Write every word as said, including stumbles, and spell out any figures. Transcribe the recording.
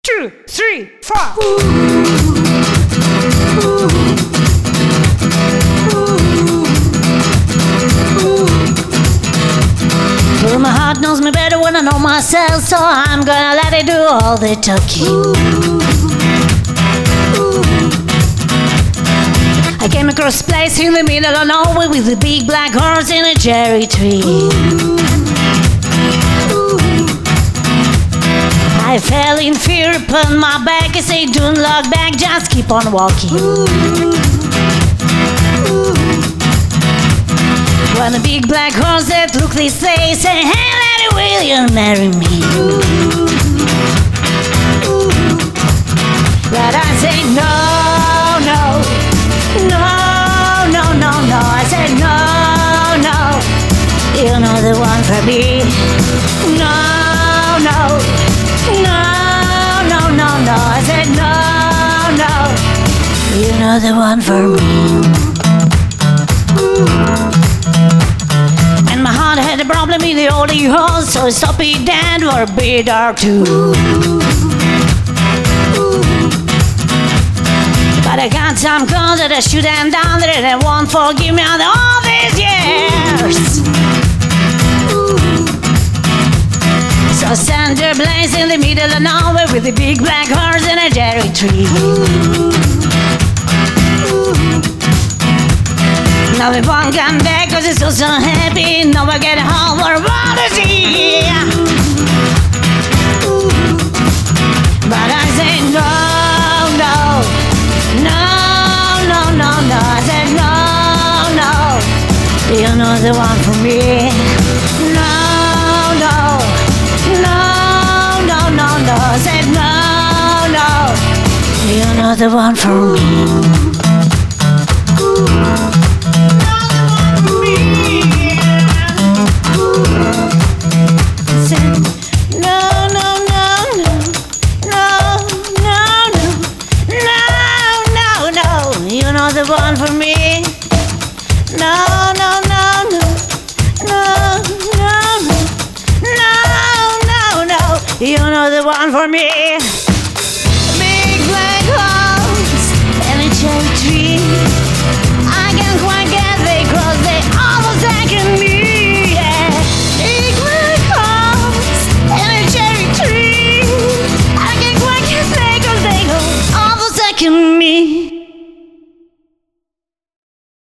two, three, four. Well, my heart knows me better when I know myself, so I'm gonna let it do all the talking. I came across a place in the middle of nowhere with a big black horse in a cherry tree. I fell in fear upon my back. I say, don't look back, just keep on walking. When a big black horse that looked this way say, hey lady, will you marry me? But I say, no, no, no, no, no, no. I said, no, no, you're not the one for me. No, no, no, no, no, no. I said, no, no, you're not the one for me. And my heart had a problem in the old horse, so I stopped it dead for a bit or two. But I got some cause that I should have done that and won't forgive me after all these years. So I stand there blaze in the middle of nowhere with a big black horse and a cherry tree. Now we won't come back cause it's so so happy. Now I get home for what to see. But I say no, no, no, no, no, no. I said no, no, you're not the one for me. No, no, no, no, no, no. I said no, no, you're not the one for me. The one for me. No, no, no, no, no, no, no, no, no, no. You're not the one for me.